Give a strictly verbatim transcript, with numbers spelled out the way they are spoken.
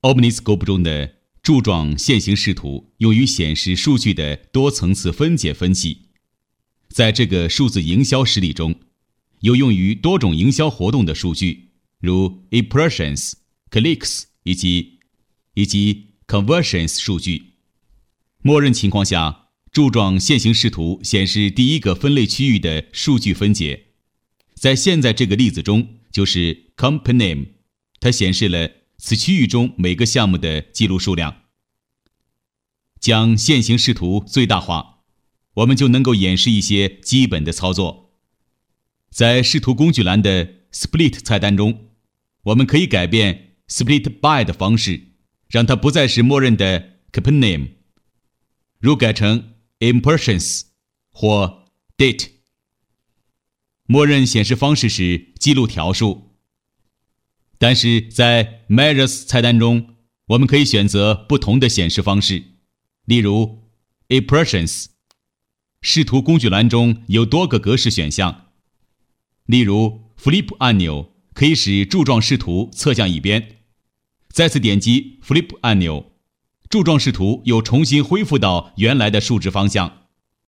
Omniscope 中的柱状线形视图用于显示数据的多层次分解分析。在这个数字营销实例中，有用于多种营销活动的数据，如 impressions、clicks 以及以及 conversions 数据。默认情况下，柱状线形视图显示第一个分类区域的数据分解。在现在这个例子中，就是 company name， 它显示了此区域中每个项目的记录数量。将线形视图最大化，我们就能够演示一些基本的操作。在视图工具栏的 Split 菜单中，我们可以改变 Split by 的方式，让它不再是默认的 company name， 如改成 impressions 或 date。 默认显示方式是记录条数，但是在 Measures 菜单中，我们可以选择不同的显示方式，例如 impressions。 视图工具栏中有多个格式选项，例如 Flip 按钮可以使柱状视图侧向一边，再次点击 Flip 按钮，柱状视图又重新恢复到原来的竖直方向。